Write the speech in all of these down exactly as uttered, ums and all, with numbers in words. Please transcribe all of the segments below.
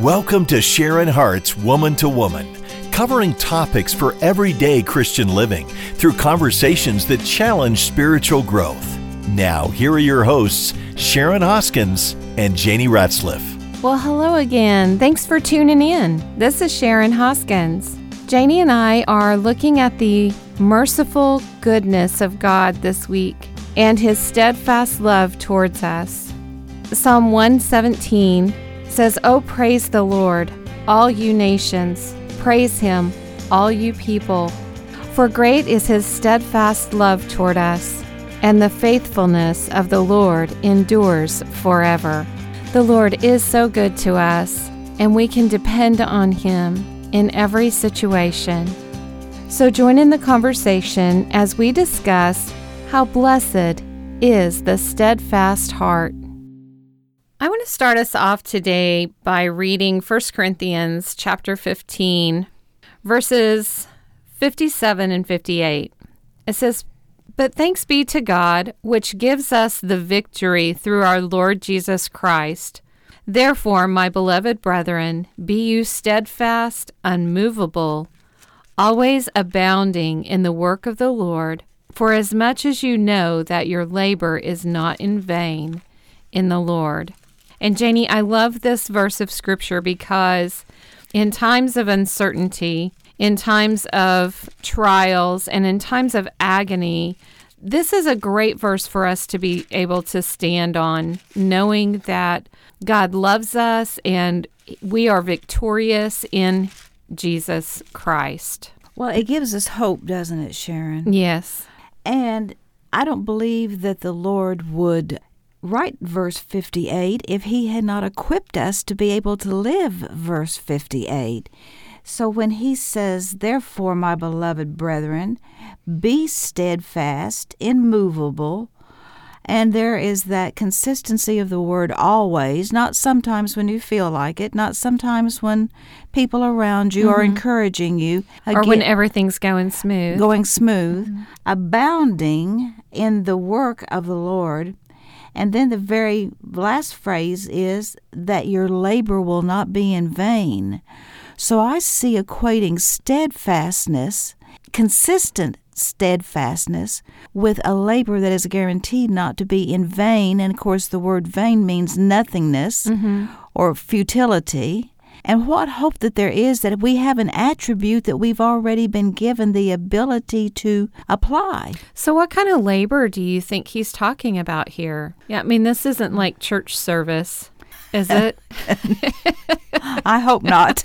Welcome to Sharon Hart's Woman to Woman, covering topics for everyday Christian living through conversations that challenge spiritual growth. Now, here are your hosts, Sharon Hoskins and Janie Ratzliff. Well, hello again. Thanks for tuning in. This is Sharon Hoskins. Janie and I are looking at the merciful goodness of God this week and His steadfast love towards us. Psalm one seventeen says, "Oh, praise the Lord, all you nations. Praise Him, all you people. For great is His steadfast love toward us, and the faithfulness of the Lord endures forever." The Lord is so good to us, and we can depend on Him in every situation. So join in the conversation as we discuss how blessed is the steadfast heart. I want to start us off today by reading First Corinthians chapter fifteen, verses fifty-seven and fifty-eight. It says, "But thanks be to God, which gives us the victory through our Lord Jesus Christ. Therefore, my beloved brethren, be you steadfast, unmovable, always abounding in the work of the Lord, for as much as you know that your labor is not in vain in the Lord." And Janie, I love this verse of Scripture because in times of uncertainty, in times of trials, and in times of agony, this is a great verse for us to be able to stand on, knowing that God loves us and we are victorious in Jesus Christ. Well, it gives us hope, doesn't it, Sharon? Yes. And I don't believe that the Lord would write verse fifty-eight if He had not equipped us to be able to live verse fifty-eight. So when He says, "Therefore, my beloved brethren, be steadfast, immovable," and there is that consistency of the word always, not sometimes when you feel like it, not sometimes when people around you mm-hmm. are encouraging you. Again, or when everything's going smooth. Going smooth. Mm-hmm. Abounding in the work of the Lord. And then the very last phrase is that your labor will not be in vain. So I see equating steadfastness, consistent steadfastness, with a labor that is guaranteed not to be in vain. And of course, the word vain means nothingness mm-hmm. or futility. And what hope that there is that we have an attribute that we've already been given the ability to apply. So what kind of labor do you think he's talking about here? Yeah, I mean, this isn't like church service, is it? I hope not.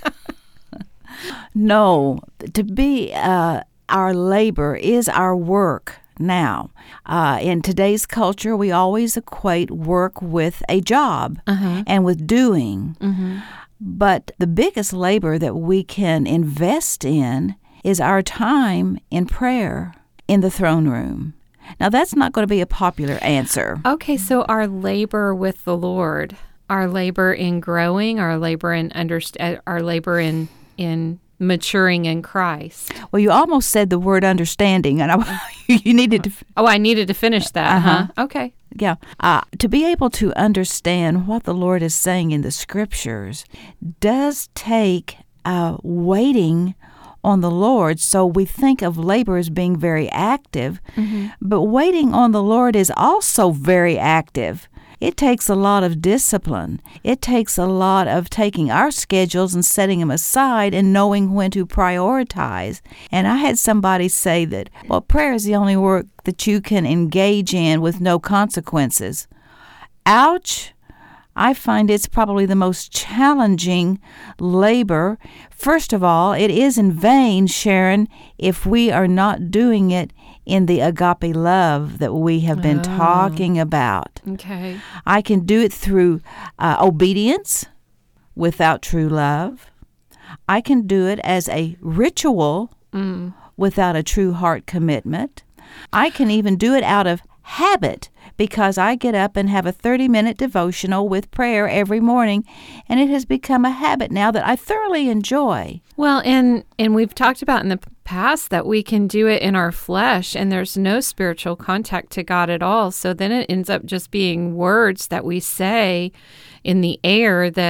No, to be uh, our labor is our work. Now, uh, in today's culture, we always equate work with a job uh-huh. and with doing. Mm-hmm. But the biggest labor that we can invest in is our time in prayer in the throne room. Now, that's not going to be a popular answer. Okay, so our labor with the Lord, our labor in growing, our labor in underst- our labor in in maturing in Christ. Well, you almost said the word understanding, and I, you needed to. Oh, I needed to finish that. Uh-huh. huh? Okay. Yeah. Uh, to be able to understand what the Lord is saying in the Scriptures does take uh, waiting on the Lord. So we think of labor as being very active, mm-hmm. but waiting on the Lord is also very active. It takes a lot of discipline. It takes a lot of taking our schedules and setting them aside and knowing when to prioritize. And I had somebody say that, well, prayer is the only work that you can engage in with no consequences. Ouch! I find it's probably the most challenging labor. First of all, it is in vain, Sharon, if we are not doing it in the agape love that we have been oh. talking about. Okay. I can do it through uh, obedience without true love. I can do it as a ritual mm. without a true heart commitment. I can even do it out of habit because I get up and have a thirty-minute devotional with prayer every morning, and it has become a habit now that I thoroughly enjoy. Well, and and we've talked about in the past that we can do it in our flesh, and there's no spiritual contact to God at all. So then it ends up just being words that we say in the air that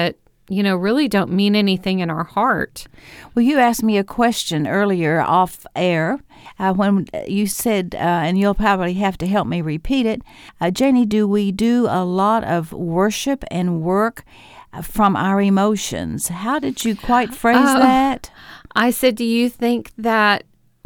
you know, really don't mean anything in our heart. Well, you asked me a question earlier off air uh, when you said, uh, and you'll probably have to help me repeat it, uh, Janie, do we do a lot of worship and work from our emotions? How did you quite phrase uh, that? I said, do you think that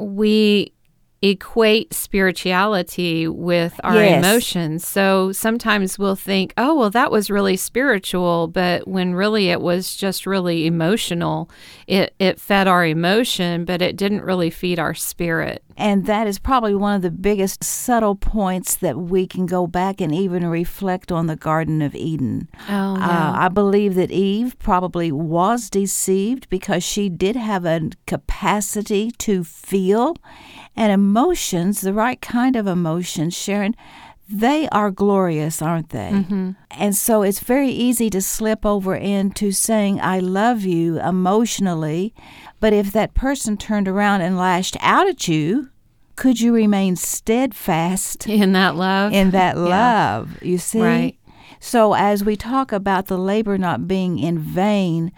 we equate spirituality with our yes. emotions? So sometimes we'll think, oh, well, that was really spiritual, but when really it was just really emotional. It it fed our emotion, but it didn't really feed our spirit. And that is probably one of the biggest subtle points that we can go back and even reflect on the Garden of Eden. Oh, yeah. uh, I believe that Eve probably was deceived because she did have a capacity to feel. And emotions, the right kind of emotions, Sharon, they are glorious, aren't they? Mm-hmm. And so it's very easy to slip over into saying, I love you emotionally. But if that person turned around and lashed out at you, could you remain steadfast in that love? In that yeah. love, you see? Right. So as we talk about the labor not being in vain,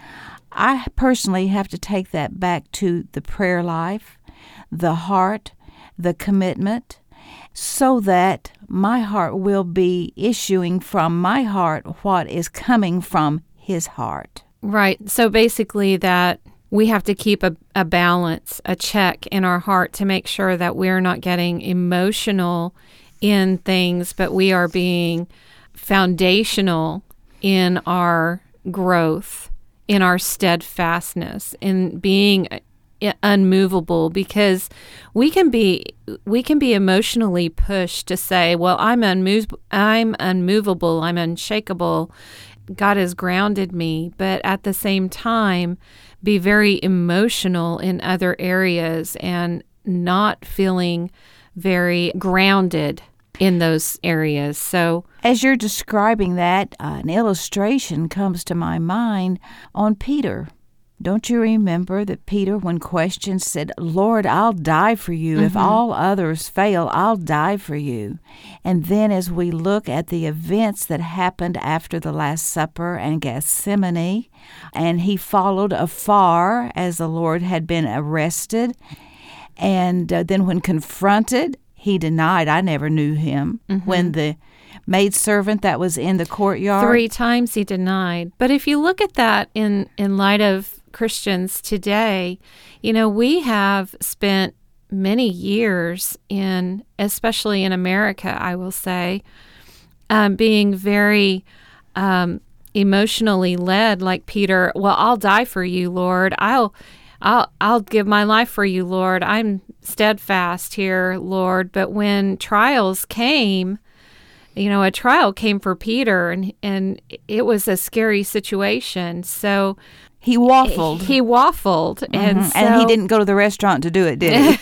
I personally have to take that back to the prayer life, the heart, the commitment, so that my heart will be issuing from my heart what is coming from His heart. Right. So basically that we have to keep a, a balance, a check in our heart to make sure that we're not getting emotional in things, but we are being foundational in our growth, in our steadfastness, in being unmovable, because we can be we can be emotionally pushed to say, well, I'm unmo- I'm unmovable, I'm unshakable. God has grounded me, but at the same time be very emotional in other areas and not feeling very grounded in those areas. So as you're describing that, uh, an illustration comes to my mind on Peter. Don't you remember that Peter, when questioned, said, Lord, I'll die for you. Mm-hmm. If all others fail, I'll die for you. And then as we look at the events that happened after the Last Supper and Gethsemane, and he followed afar as the Lord had been arrested, and uh, then when confronted, he denied, I never knew him. Mm-hmm. When the maidservant that was in the courtyard. Three times he denied. But if you look at that in, in light of Christians today, you know, we have spent many years in, especially in America, I will say, um, being very um, emotionally led, like Peter. Well, I'll die for you, Lord. I'll, I'll, I'll give my life for you, Lord. I'm steadfast here, Lord. But when trials came, you know, a trial came for Peter, and and it was a scary situation. So he waffled. He, he waffled, mm-hmm. and so, and he didn't go to the restaurant to do it, did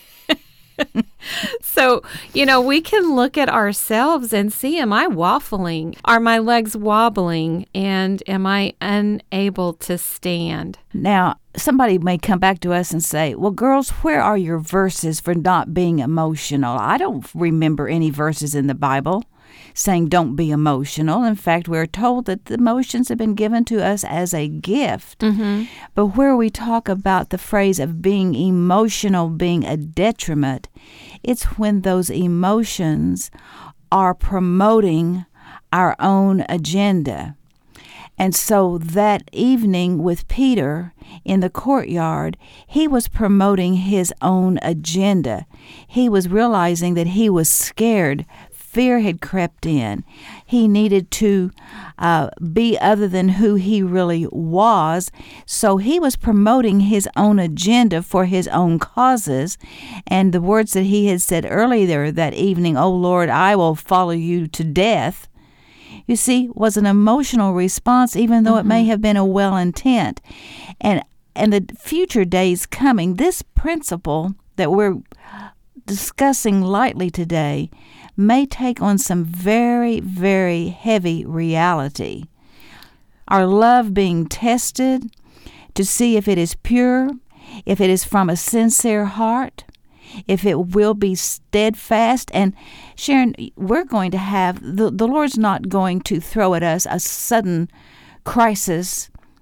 he? So, you know, we can look at ourselves and see, am I waffling? Are my legs wobbling? And am I unable to stand? Now, somebody may come back to us and say, well, girls, where are your verses for not being emotional? I don't remember any verses in the Bible saying don't be emotional. In fact, we're told that the emotions have been given to us as a gift. Mm-hmm. But where we talk about the phrase of being emotional being a detriment, it's when those emotions are promoting our own agenda. And so that evening with Peter in the courtyard, he was promoting his own agenda. He was realizing that he was scared. Fear had crept in. He needed to uh, be other than who he really was. So he was promoting his own agenda for his own causes. And the words that he had said earlier that evening, "Oh Lord, I will follow you to death," you see, was an emotional response, even though mm-hmm. it may have been a well intent. And and the future days coming, this principle that we're discussing lightly today may take on some very, very heavy reality. Our love being tested to see if it is pure, if it is from a sincere heart, if it will be steadfast. And Sharon, we're going to have, the, the Lord's not going to throw at us a sudden crisis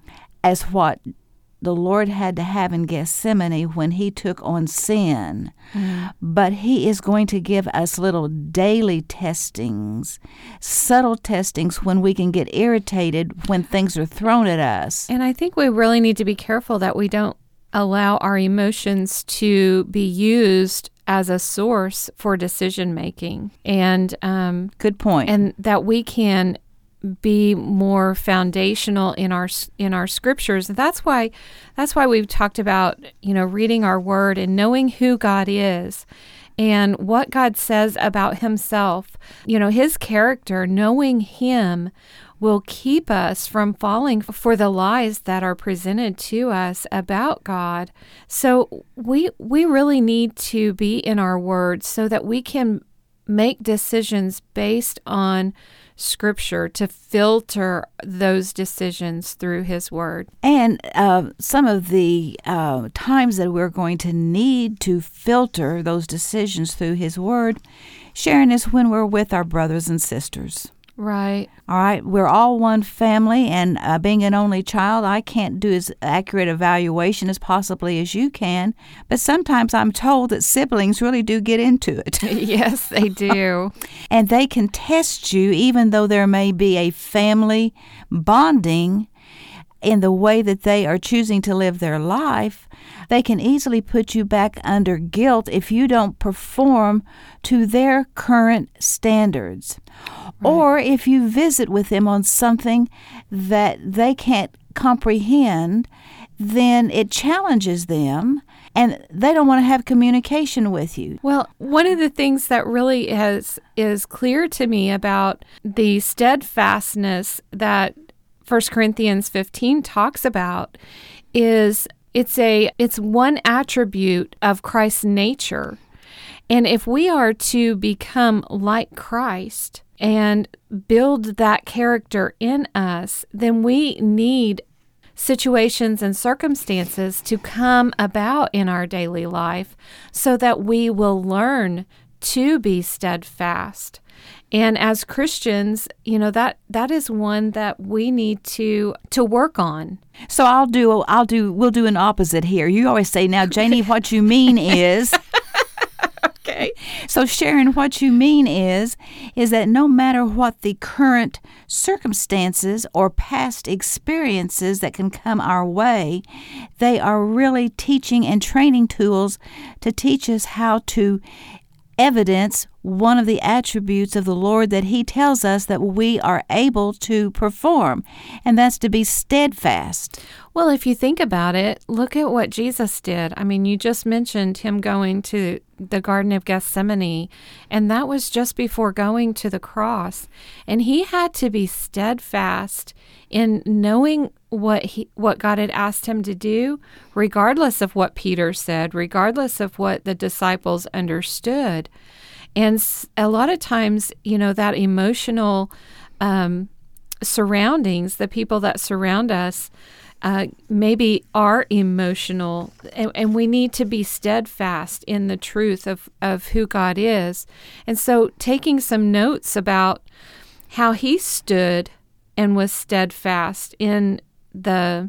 as what the Lord had to have in Gethsemane when he took on sin. Mm. But he is going to give us little daily testings, subtle testings when we can get irritated when things are thrown at us. And I think we really need to be careful that we don't allow our emotions to be used as a source for decision making. And um, good point. And that we can be more foundational in our in our scriptures. That's why that's why we've talked about, you know, reading our word and knowing who God is and what God says about himself. You know, his character, knowing him will keep us from falling for the lies that are presented to us about God. So we we really need to be in our word so that we can make decisions based on Scripture, to filter those decisions through his word. And uh, some of the uh, times that we're going to need to filter those decisions through his word, Sharon, is when we're with our brothers and sisters. Right. All right. We're all one family, and uh, being an only child, I can't do as accurate evaluation as possibly as you can. But sometimes I'm told that siblings really do get into it. Yes, they do. And they can test you, even though there may be a family bonding in the way that they are choosing to live their life. They can easily put you back under guilt if you don't perform to their current standards. Right. Or if you visit with them on something that they can't comprehend, then it challenges them and they don't want to have communication with you. Well, one of the things that really has is clear to me about the steadfastness that First Corinthians fifteen talks about is it's a it's one attribute of Christ's nature. And if we are to become like Christ and build that character in us, then we need situations and circumstances to come about in our daily life so that we will learn to be steadfast. And as Christians, you know, that that is one that we need to to work on. So I'll do I'll do we'll do an opposite here. You always say, now, Janie, what you mean is Okay. So Sharon, what you mean is is that no matter what the current circumstances or past experiences that can come our way, they are really teaching and training tools to teach us how to evidence one of the attributes of the Lord that he tells us that we are able to perform, and that's to be steadfast. Well, if you think about it, look at what Jesus did. I mean, you just mentioned him going to the Garden of Gethsemane, and that was just before going to the cross. And he had to be steadfast in knowing what he, what God had asked him to do, regardless of what Peter said, regardless of what the disciples understood. And a lot of times, you know, that emotional um, surroundings, the people that surround us, uh, maybe are emotional, and, and we need to be steadfast in the truth of, of who God is. And so taking some notes about how he stood and was steadfast in the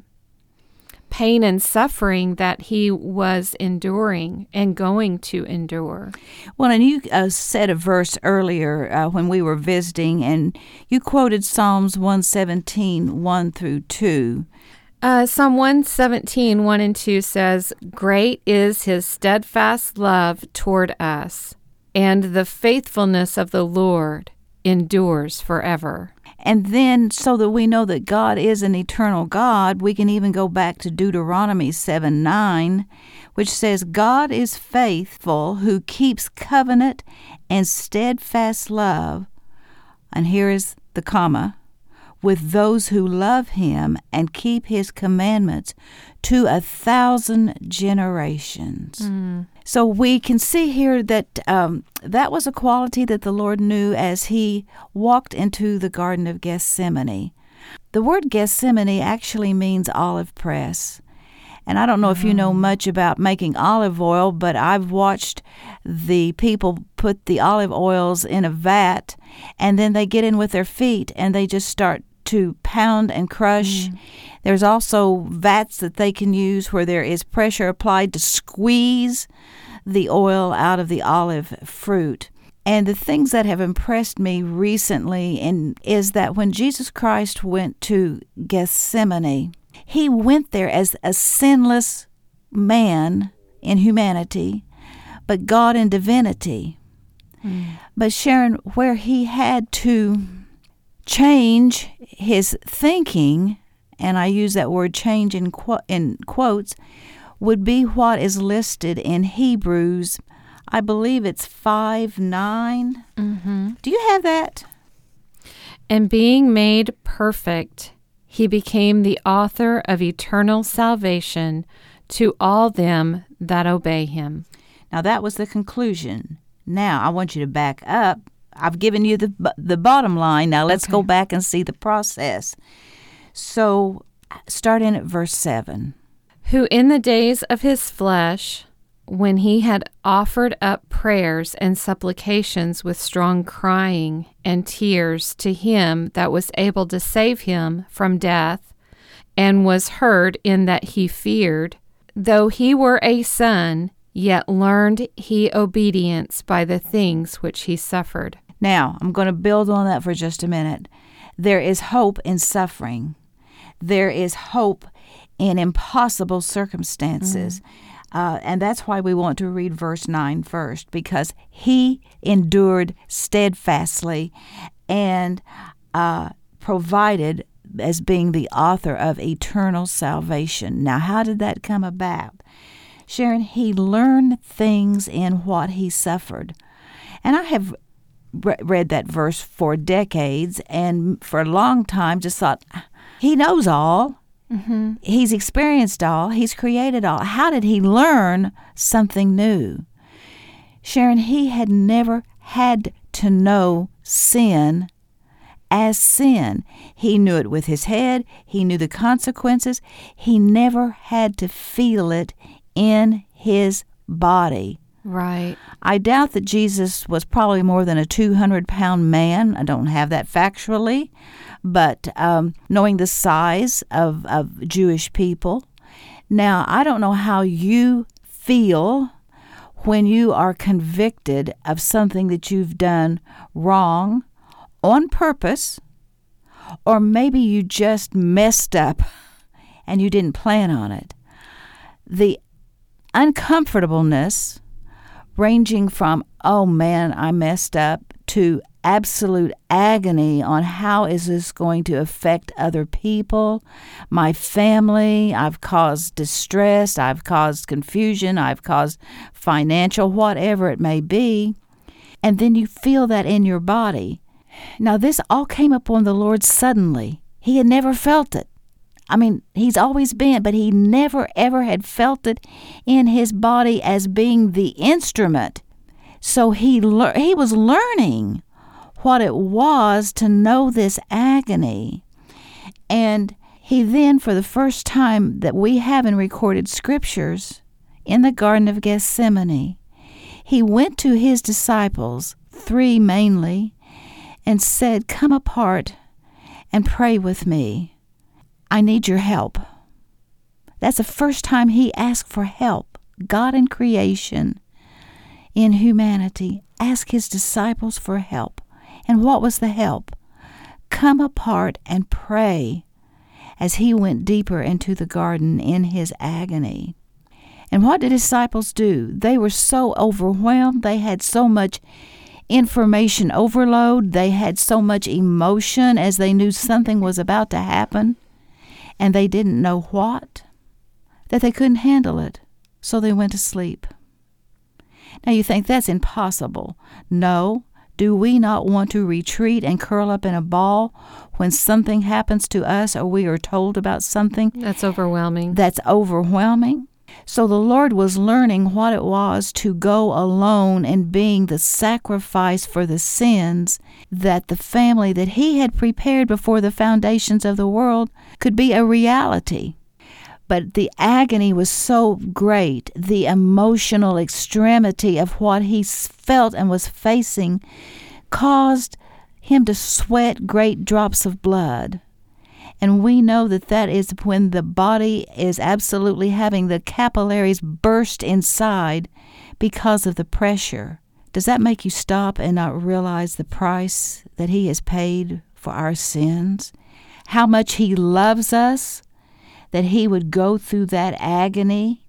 pain and suffering that he was enduring and going to endure. Well, and you uh, said a verse earlier uh, when we were visiting, and you quoted Psalms one seventeen, one through two. Uh, Psalm one seventeen, one and two says, "Great is his steadfast love toward us, and the faithfulness of the Lord endures forever." And then, so that we know that God is an eternal God, we can even go back to Deuteronomy seven nine, which says, "God is faithful who keeps covenant and steadfast love," and here is the comma, "with those who love him and keep his commandments to a thousand generations." Mm. So we can see here that um, that was a quality that the Lord knew as he walked into the Garden of Gethsemane. The word Gethsemane actually means olive press. And I don't know if you know much about making olive oil, but I've watched the people put the olive oils in a vat, and then they get in with their feet and they just start to pound and crush. Mm. There's also vats that they can use where there is pressure applied to squeeze the oil out of the olive fruit. And the things that have impressed me recently and is that when Jesus Christ went to Gethsemane, he went there as a sinless man in humanity, but God in divinity. Mm. But Sharon, where he had to change his thinking, and I use that word change in, qu- in quotes, would be what is listed in Hebrews, I believe it's five nine. Mm-hmm. Do you have that? And being made perfect, he became the author of eternal salvation to all them that obey him. Now that was the conclusion. Now I want you to back up. I've given you the the bottom line. Now let's okay. go back and see the process. So start in at verse seven. Who in the days of his flesh, when he had offered up prayers and supplications with strong crying and tears to him that was able to save him from death, and was heard in that he feared, though he were a son, yet learned he obedience by the things which he suffered. Now, I'm going to build on that for just a minute. There is hope in suffering. There is hope in impossible circumstances. Mm-hmm. Uh, and that's why we want to read verse nine first, because he endured steadfastly and uh, provided as being the author of eternal salvation. Now, how did that come about? Sharon, he learned things in what he suffered. And I have re- read that verse for decades, and for a long time just thought, he knows all. Mm-hmm. He's experienced all. He's created all. How did he learn something new? Sharon, he had never had to know sin as sin. He knew it with his head. He knew the consequences. He never had to feel it in his body. Right. I doubt that Jesus was probably more than a two hundred pound man. I don't have that factually. But um, knowing the size of, of Jewish people. Now, I don't know how you feel when you are convicted of something that you've done wrong on purpose, or maybe you just messed up and you didn't plan on it. The uncomfortableness ranging from, oh man, I messed up, to absolute agony on how is this going to affect other people, my family. I've caused distress, I've caused confusion, I've caused financial, whatever it may be. And then you feel that in your body. Now, this all came upon the Lord suddenly. He had never felt it. I mean, he's always been, but he never, ever had felt it in his body as being the instrument. So he le- he was learning what it was to know this agony. And he then, for the first time that we have in recorded scriptures, in the Garden of Gethsemane, he went to his disciples, three mainly, and said, "Come apart and pray with me. I need your help." That's the first time he asked for help. God in creation, in humanity, asked his disciples for help. And what was the help? Come apart and pray, as he went deeper into the garden in his agony. And what did disciples do? They were so overwhelmed. They had so much information overload. They had so much emotion as they knew something was about to happen, and they didn't know what, that they couldn't handle it. So they went to sleep. Now you think that's impossible. No. Do we not want to retreat and curl up in a ball when something happens to us or we are told about something? That's overwhelming. That's overwhelming. So the Lord was learning what it was to go alone and being the sacrifice for the sins, that the family that he had prepared before the foundations of the world could be a reality. But the agony was so great, the emotional extremity of what he felt and was facing caused him to sweat great drops of blood. And we know that that is when the body is absolutely having the capillaries burst inside because of the pressure. Does that make you stop and not realize the price that He has paid for our sins? How much He loves us, that He would go through that agony?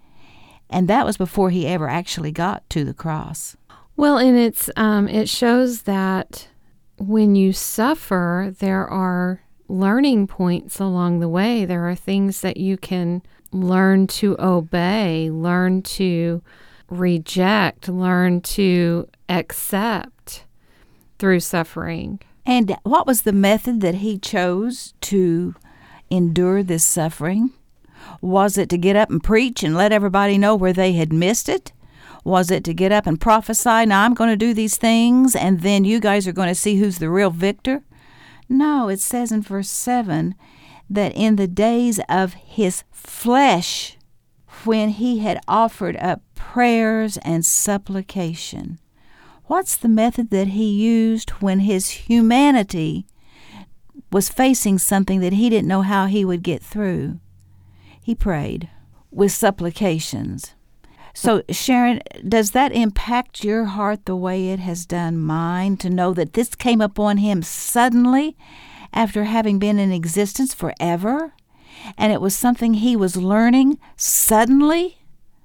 And that was before He ever actually got to the cross. Well, and it's um, it shows that when you suffer, there are learning points along the way. There are things that you can learn to obey, learn to reject, learn to accept through suffering. And what was the method that He chose to endure this suffering? Was it to get up and preach and let everybody know where they had missed it? Was it to get up and prophesy, now I'm going to do these things, and then you guys are going to see who's the real victor? No, it says in verse seven that in the days of His flesh, when He had offered up prayers and supplication. What's the method that He used when His humanity was facing something that He didn't know how He would get through? He prayed with supplications. So, Sharon, does that impact your heart the way it has done mine, to know that this came upon Him suddenly after having been in existence forever? And it was something He was learning suddenly?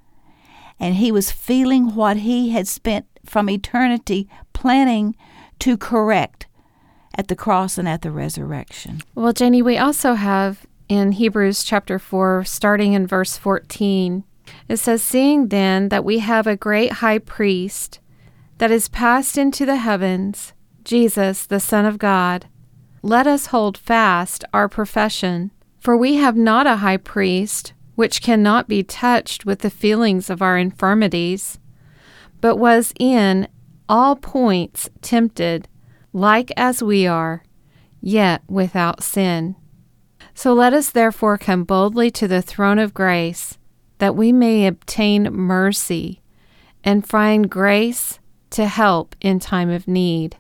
And He was feeling what He had spent from eternity planning to correct at the cross and at the resurrection. Well, Janie, we also have in Hebrews chapter four, starting in verse fourteen, it says, "Seeing then that we have a great high priest that is passed into the heavens, Jesus, the Son of God, let us hold fast our profession. For we have not a high priest which cannot be touched with the feelings of our infirmities, but was in all points tempted, like as we are, yet without sin. So let us therefore come boldly to the throne of grace, that we may obtain mercy and find grace to help in time of need."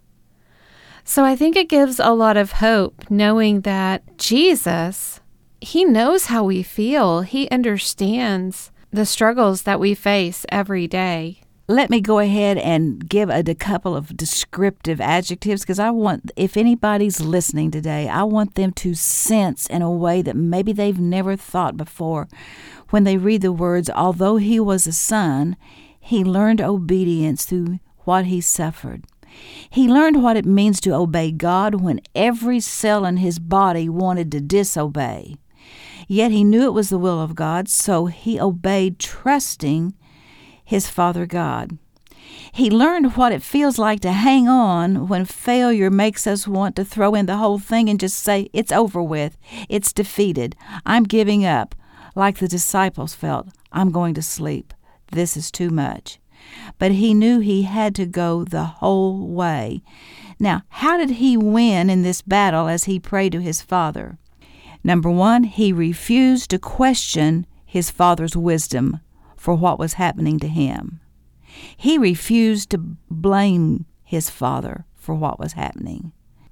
So I think it gives a lot of hope knowing that Jesus, He knows how we feel. He understands the struggles that we face every day. Let me go ahead and give a, a couple of descriptive adjectives, because I want, if anybody's listening today, I want them to sense in a way that maybe they've never thought before when they read the words, although He was a son, He learned obedience through what He suffered. He learned what it means to obey God when every cell in His body wanted to disobey. Yet He knew it was the will of God, so He obeyed, trusting His Father God. He learned what it feels like to hang on when failure makes us want to throw in the whole thing and just say, it's over with, it's defeated, I'm giving up. Like the disciples felt, I'm going to sleep, this is too much. But He knew He had to go the whole way. Now, how did He win in this battle as He prayed to His Father? Number one, He refused to question His Father's wisdom for what was happening to Him. He refused to blame His Father for what was happening.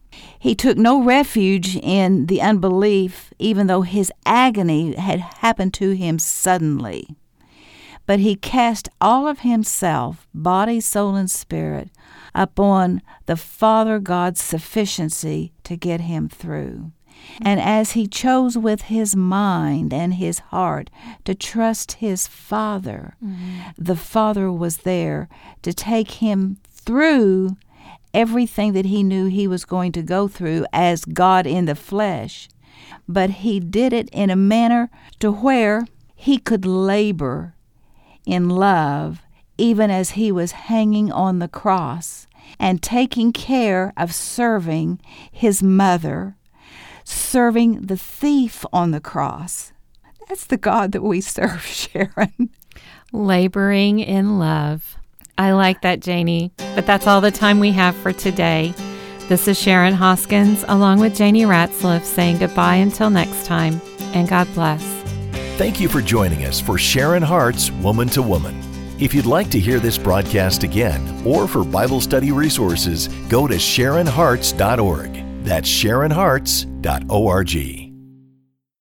He took no refuge in the unbelief, even though His agony had happened to Him suddenly. But He cast all of Himself, body, soul, and spirit, upon the Father God's sufficiency to get Him through. And as He chose with His mind and His heart to trust His Father, mm-hmm. the Father was there to take Him through everything that He knew He was going to go through as God in the flesh. But He did it in a manner to where He could labor in love even as He was hanging on the cross and taking care of serving His mother, serving the thief on the cross. That's the God that we serve, Sharon. Laboring in love. I like that, Janie. But that's all the time we have for today. This is Sharon Hoskins, along with Janie Ratzliff, saying goodbye until next time, and God bless. Thank you for joining us for Sharon Hart's Woman to Woman. If you'd like to hear this broadcast again, or for Bible study resources, go to sharon harts dot org. That's sharon harts dot org.